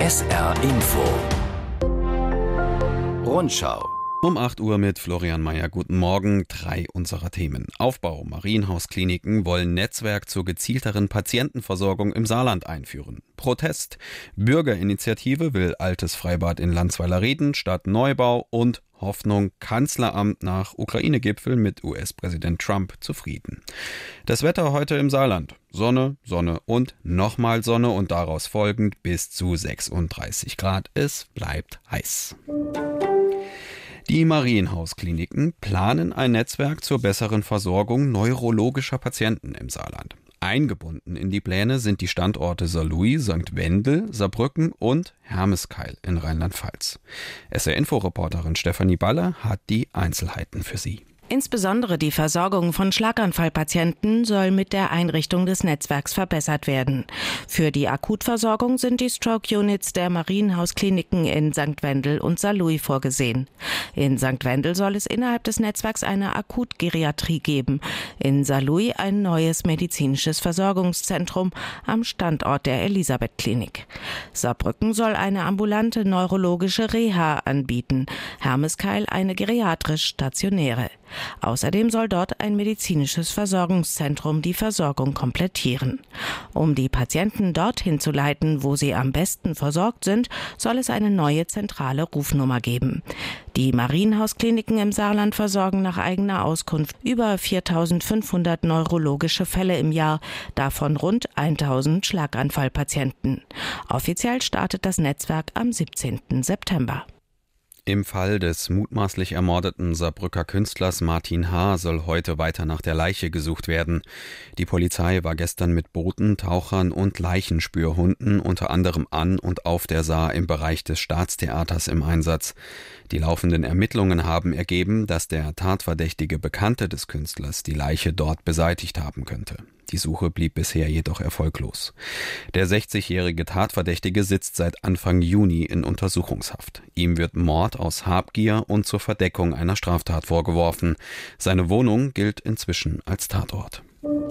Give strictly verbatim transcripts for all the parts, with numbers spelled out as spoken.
S R Info Rundschau. Um acht Uhr mit Florian Mayer. Guten Morgen. Drei unserer Themen. Aufbau. Marienhauskliniken wollen Netzwerk zur gezielteren Patientenversorgung im Saarland einführen. Protest. Bürgerinitiative will altes Freibad in Landsweiler-Reden statt Neubau. Und Hoffnung. Kanzleramt nach Ukraine-Gipfel mit U S-Präsident Trump zufrieden. Das Wetter heute im Saarland. Sonne, Sonne und nochmal Sonne und daraus folgend bis zu sechsunddreißig Grad. Es bleibt heiß. Die Marienhauskliniken planen ein Netzwerk zur besseren Versorgung neurologischer Patienten im Saarland. Eingebunden in die Pläne sind die Standorte Saarlouis, Sankt Wendel, Saarbrücken und Hermeskeil in Rheinland-Pfalz. S R-Info-Reporterin Stefanie Baller hat die Einzelheiten für Sie. Insbesondere die Versorgung von Schlaganfallpatienten soll mit der Einrichtung des Netzwerks verbessert werden. Für die Akutversorgung sind die Stroke-Units der Marienhauskliniken in Sankt Wendel und Saarlouis vorgesehen. In Sankt Wendel soll es innerhalb des Netzwerks eine Akutgeriatrie geben. In Saarlouis ein neues medizinisches Versorgungszentrum am Standort der Elisabeth-Klinik. Saarbrücken soll eine ambulante neurologische Reha anbieten. Hermeskeil eine geriatrisch-stationäre. Außerdem soll dort ein medizinisches Versorgungszentrum die Versorgung komplettieren. Um die Patienten dorthin zu leiten, wo sie am besten versorgt sind, soll es eine neue zentrale Rufnummer geben. Die Marienhauskliniken im Saarland versorgen nach eigener Auskunft über viertausendfünfhundert neurologische Fälle im Jahr, davon rund tausend Schlaganfallpatienten. Offiziell startet das Netzwerk am siebzehnten September. Im Fall des mutmaßlich ermordeten Saarbrücker Künstlers Martin H. soll heute weiter nach der Leiche gesucht werden. Die Polizei war gestern mit Booten, Tauchern und Leichenspürhunden unter anderem an und auf der Saar im Bereich des Staatstheaters im Einsatz. Die laufenden Ermittlungen haben ergeben, dass der tatverdächtige Bekannte des Künstlers die Leiche dort beseitigt haben könnte. Die Suche blieb bisher jedoch erfolglos. Der sechzigjährige Tatverdächtige sitzt seit Anfang Juni in Untersuchungshaft. Ihm wird Mord aus Habgier und zur Verdeckung einer Straftat vorgeworfen. Seine Wohnung gilt inzwischen als Tatort.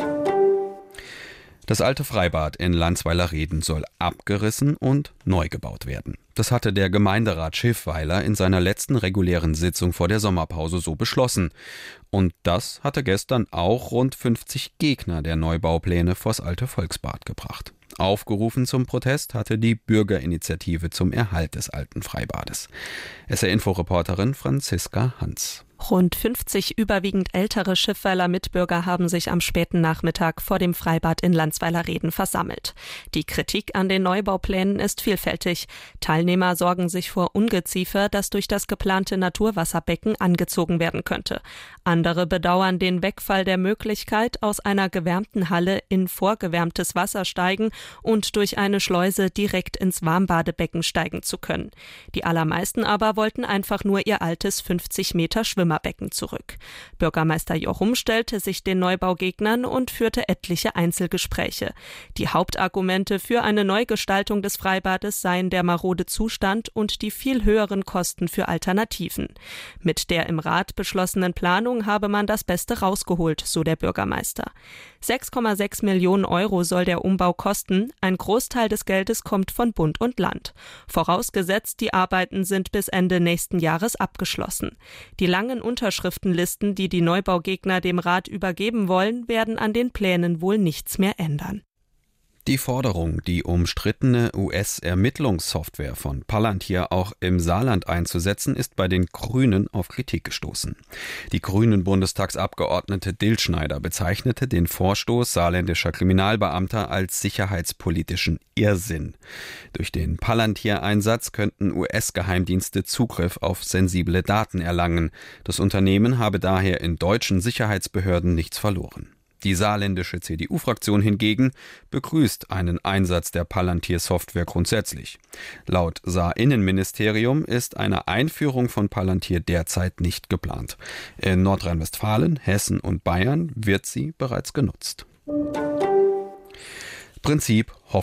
Das alte Freibad in Landsweiler-Reden soll abgerissen und neu gebaut werden. Das hatte der Gemeinderat Schiffweiler in seiner letzten regulären Sitzung vor der Sommerpause so beschlossen. Und das hatte gestern auch rund fünfzig Gegner der Neubaupläne vors alte Volksbad gebracht. Aufgerufen zum Protest hatte die Bürgerinitiative zum Erhalt des alten Freibades. S R-Info-Reporterin Franziska Hans. Rund fünfzig überwiegend ältere Schiffweiler Mitbürger haben sich am späten Nachmittag vor dem Freibad in Landsweiler-Reden versammelt. Die Kritik an den Neubauplänen ist vielfältig. Teilnehmer sorgen sich vor Ungeziefer, das durch das geplante Naturwasserbecken angezogen werden könnte. Andere bedauern den Wegfall der Möglichkeit, aus einer gewärmten Halle in vorgewärmtes Wasser steigen und durch eine Schleuse direkt ins Warmbadebecken steigen zu können. Die allermeisten aber wollten einfach nur ihr altes fünfzig Meter Schwimmerbecken zurück. Bürgermeister Jochum stellte sich den Neubaugegnern und führte etliche Einzelgespräche. Die Hauptargumente für eine Neugestaltung des Freibades seien der marode Zustand und die viel höheren Kosten für Alternativen. Mit der im Rat beschlossenen Planung habe man das Beste rausgeholt, so der Bürgermeister. sechs Komma sechs Millionen Euro soll der Umbau kosten. Ein Großteil des Geldes kommt von Bund und Land. Vorausgesetzt, die Arbeiten sind bis Ende nächsten Jahres abgeschlossen. Die langen Unterschriftenlisten, die die Neubaugegner dem Rat übergeben wollen, werden an den Plänen wohl nichts mehr ändern. Die Forderung, die umstrittene U S-Ermittlungssoftware von Palantir auch im Saarland einzusetzen, ist bei den Grünen auf Kritik gestoßen. Die Grünen-Bundestagsabgeordnete Dillschneider bezeichnete den Vorstoß saarländischer Kriminalbeamter als sicherheitspolitischen Irrsinn. Durch den Palantir-Einsatz könnten U S-Geheimdienste Zugriff auf sensible Daten erlangen. Das Unternehmen habe daher in deutschen Sicherheitsbehörden nichts verloren. Die saarländische C D U-Fraktion hingegen begrüßt einen Einsatz der Palantir-Software grundsätzlich. Laut Saar-Innenministerium ist eine Einführung von Palantir derzeit nicht geplant. In Nordrhein-Westfalen, Hessen und Bayern wird sie bereits genutzt. Prinzip Hoffnung.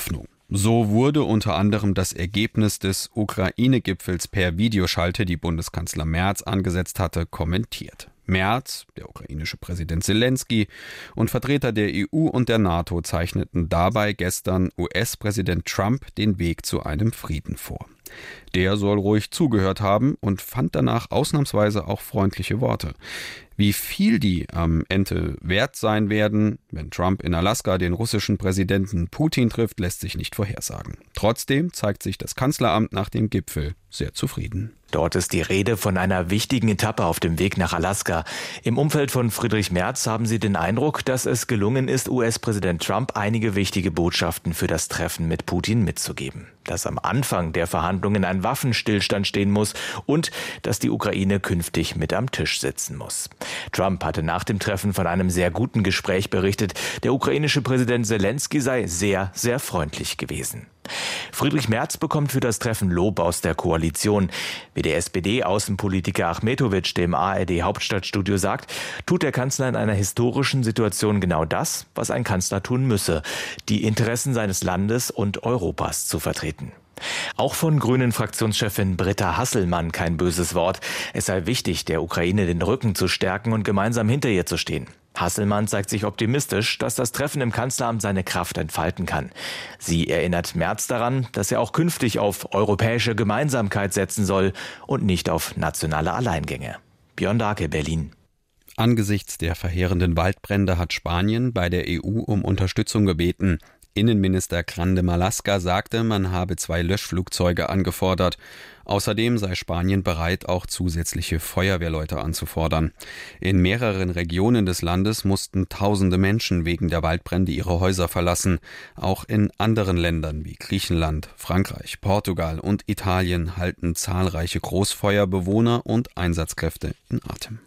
So wurde unter anderem das Ergebnis des Ukraine-Gipfels per Videoschalte, die Bundeskanzler Merz angesetzt hatte, kommentiert. Merz, der ukrainische Präsident Selenskyj und Vertreter der E U und der NATO zeichneten dabei gestern U S-Präsident Trump den Weg zu einem Frieden vor. Der soll ruhig zugehört haben und fand danach ausnahmsweise auch freundliche Worte. Wie viel die am Ende wert sein werden, wenn Trump in Alaska den russischen Präsidenten Putin trifft, lässt sich nicht vorhersagen. Trotzdem zeigt sich das Kanzleramt nach dem Gipfel sehr zufrieden. Dort ist die Rede von einer wichtigen Etappe auf dem Weg nach Alaska. Im Umfeld von Friedrich Merz haben sie den Eindruck, dass es gelungen ist, U S-Präsident Trump einige wichtige Botschaften für das Treffen mit Putin mitzugeben. Dass am Anfang der Verhandlungen ein Waffenstillstand stehen muss und dass die Ukraine künftig mit am Tisch sitzen muss. Trump hatte nach dem Treffen von einem sehr guten Gespräch berichtet. Der ukrainische Präsident Selenskyj sei sehr, sehr freundlich gewesen. Friedrich Merz bekommt für das Treffen Lob aus der Koalition. Wie der S P D-Außenpolitiker Achmetovic dem A R D-Hauptstadtstudio sagt, tut der Kanzler in einer historischen Situation genau das, was ein Kanzler tun müsse: die Interessen seines Landes und Europas zu vertreten. Auch von Grünen-Fraktionschefin Britta Hasselmann kein böses Wort. Es sei wichtig, der Ukraine den Rücken zu stärken und gemeinsam hinter ihr zu stehen. Hasselmann zeigt sich optimistisch, dass das Treffen im Kanzleramt seine Kraft entfalten kann. Sie erinnert Merz daran, dass er auch künftig auf europäische Gemeinsamkeit setzen soll und nicht auf nationale Alleingänge. Björn Dahlke, Berlin. Angesichts der verheerenden Waldbrände hat Spanien bei der E U um Unterstützung gebeten. Innenminister Grande Marlaska sagte, man habe zwei Löschflugzeuge angefordert. Außerdem sei Spanien bereit, auch zusätzliche Feuerwehrleute anzufordern. In mehreren Regionen des Landes mussten tausende Menschen wegen der Waldbrände ihre Häuser verlassen. Auch in anderen Ländern wie Griechenland, Frankreich, Portugal und Italien halten zahlreiche Großfeuerbewohner und Einsatzkräfte in Atem.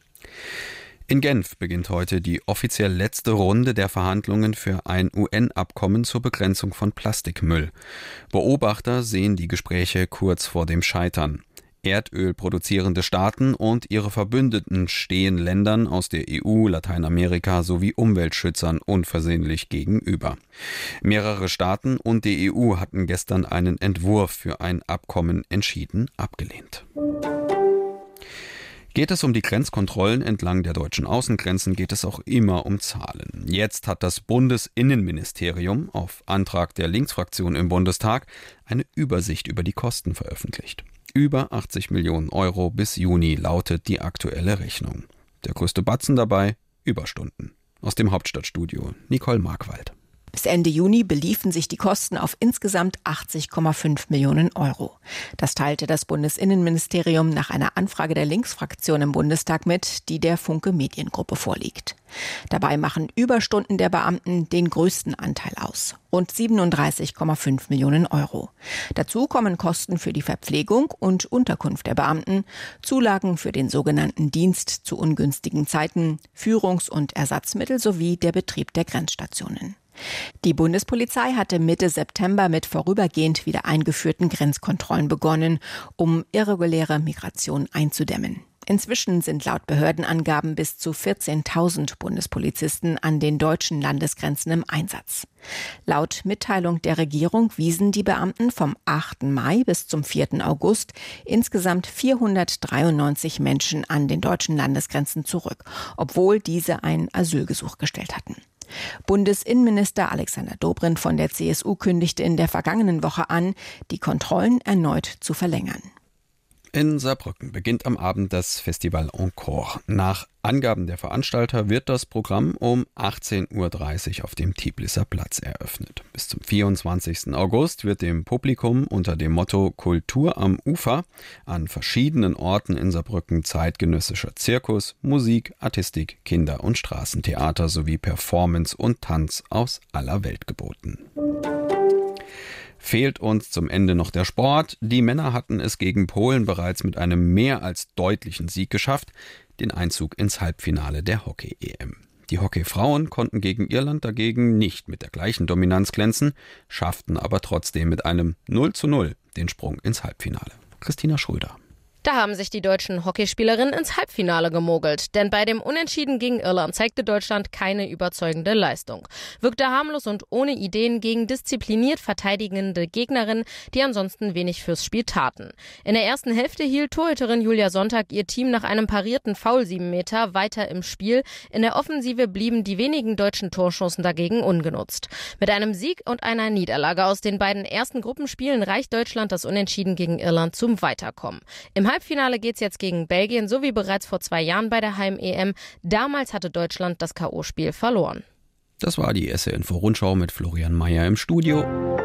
In Genf beginnt heute die offiziell letzte Runde der Verhandlungen für ein U N-Abkommen zur Begrenzung von Plastikmüll. Beobachter sehen die Gespräche kurz vor dem Scheitern. Erdölproduzierende Staaten und ihre Verbündeten stehen Ländern aus der E U, Lateinamerika sowie Umweltschützern unversöhnlich gegenüber. Mehrere Staaten und die E U hatten gestern einen Entwurf für ein Abkommen entschieden abgelehnt. Geht es um die Grenzkontrollen entlang der deutschen Außengrenzen, geht es auch immer um Zahlen. Jetzt hat das Bundesinnenministerium auf Antrag der Linksfraktion im Bundestag eine Übersicht über die Kosten veröffentlicht. Über achtzig Millionen Euro bis Juni lautet die aktuelle Rechnung. Der größte Batzen dabei: Überstunden. Aus dem Hauptstadtstudio Nicole Markwald. Bis Ende Juni beliefen sich die Kosten auf insgesamt achtzig Komma fünf Millionen Euro. Das teilte das Bundesinnenministerium nach einer Anfrage der Linksfraktion im Bundestag mit, die der Funke Mediengruppe vorliegt. Dabei machen Überstunden der Beamten den größten Anteil aus, rund siebenunddreißig Komma fünf Millionen Euro. Dazu kommen Kosten für die Verpflegung und Unterkunft der Beamten, Zulagen für den sogenannten Dienst zu ungünstigen Zeiten, Führungs- und Ersatzmittel sowie der Betrieb der Grenzstationen. Die Bundespolizei hatte Mitte September mit vorübergehend wieder eingeführten Grenzkontrollen begonnen, um irreguläre Migration einzudämmen. Inzwischen sind laut Behördenangaben bis zu vierzehntausend Bundespolizisten an den deutschen Landesgrenzen im Einsatz. Laut Mitteilung der Regierung wiesen die Beamten vom achten Mai bis zum vierten August insgesamt vierhundertdreiundneunzig Menschen an den deutschen Landesgrenzen zurück, obwohl diese ein Asylgesuch gestellt hatten. Bundesinnenminister Alexander Dobrindt von der C S U kündigte in der vergangenen Woche an, die Kontrollen erneut zu verlängern. In Saarbrücken beginnt am Abend das Festival Encore. Nach Angaben der Veranstalter wird das Programm um achtzehn Uhr dreißig auf dem Tiblisser Platz eröffnet. Bis zum vierundzwanzigsten August wird dem Publikum unter dem Motto Kultur am Ufer an verschiedenen Orten in Saarbrücken zeitgenössischer Zirkus, Musik, Artistik, Kinder- und Straßentheater sowie Performance und Tanz aus aller Welt geboten. Fehlt uns zum Ende noch der Sport. Die Männer hatten es gegen Polen bereits mit einem mehr als deutlichen Sieg geschafft, den Einzug ins Halbfinale der Hockey-E M. Die Hockeyfrauen konnten gegen Irland dagegen nicht mit der gleichen Dominanz glänzen, schafften aber trotzdem mit einem null zu null den Sprung ins Halbfinale. Christina Schröder. Da haben sich die deutschen Hockeyspielerinnen ins Halbfinale gemogelt. Denn bei dem Unentschieden gegen Irland zeigte Deutschland keine überzeugende Leistung. Wirkte harmlos und ohne Ideen gegen diszipliniert verteidigende Gegnerinnen, die ansonsten wenig fürs Spiel taten. In der ersten Hälfte hielt Torhüterin Julia Sonntag ihr Team nach einem parierten Foul sieben Meter weiter im Spiel. In der Offensive blieben die wenigen deutschen Torschancen dagegen ungenutzt. Mit einem Sieg und einer Niederlage aus den beiden ersten Gruppenspielen reicht Deutschland das Unentschieden gegen Irland zum Weiterkommen. Im Halbfinale geht's jetzt gegen Belgien, so wie bereits vor zwei Jahren bei der Heim-E M. Damals hatte Deutschland das K O-Spiel verloren. Das war die S R Info Rundschau mit Florian Mayer im Studio.